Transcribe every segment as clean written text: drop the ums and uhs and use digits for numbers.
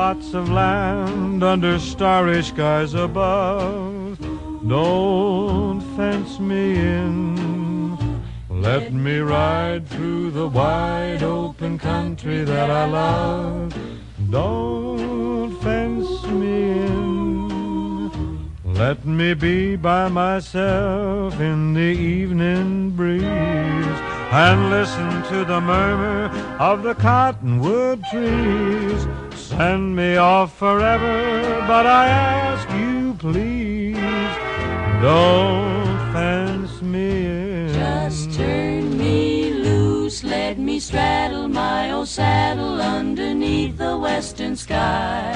lots of land under starry skies above. Don't fence me in. Let me ride through the wide open country that I love. Don't fence me in. Let me be by myself in the evening breeze and listen to the murmur of the cottonwood trees. Send me off forever, but I ask you please, don't fence me in. Just turn me loose, let me straddle my old saddle underneath the western sky.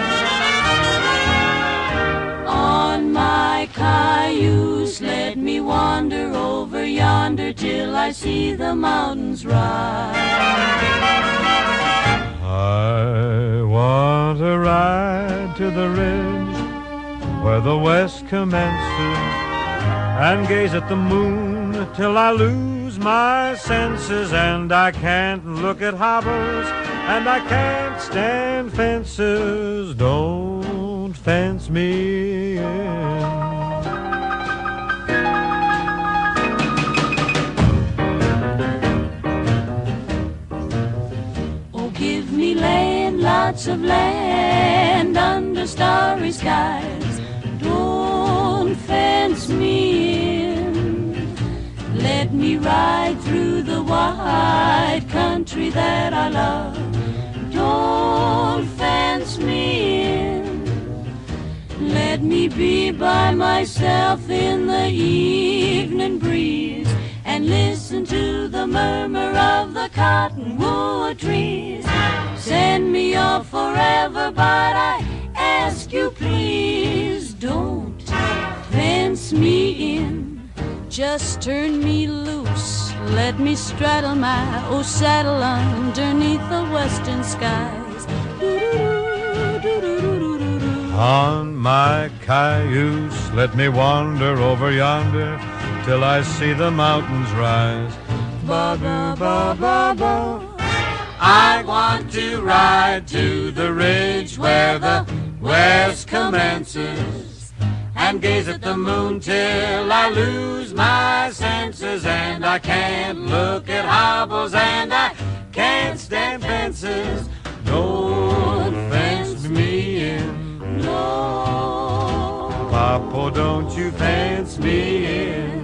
On my cayuse, let me wander over yonder till I see the mountains rise. I want to ride to the ridge where the west commences and gaze at the moon till I lose my senses. And I can't look at hobbles and I can't stand fences. Don't fence me in. Oh, give me land, lots of land under starry skies. Don't fence me in. Let me ride through the wide country that I love. Don't fence me in. Let me be by myself in the evening breeze and listen to the murmur of the cottonwood trees. Send me off forever, but I ask you please, don't fence me in. Just turn me loose, let me straddle my old saddle underneath the western skies. On my cayuse, let me wander over yonder till I see the mountains rise. Ba-ba-ba-ba-ba. I want to ride to the ridge where the west commences and gaze at the moon till I lose my senses. And I can't look at hobbles and I can't stand fences. Don't fence me in. No. Papa, don't you fence me in.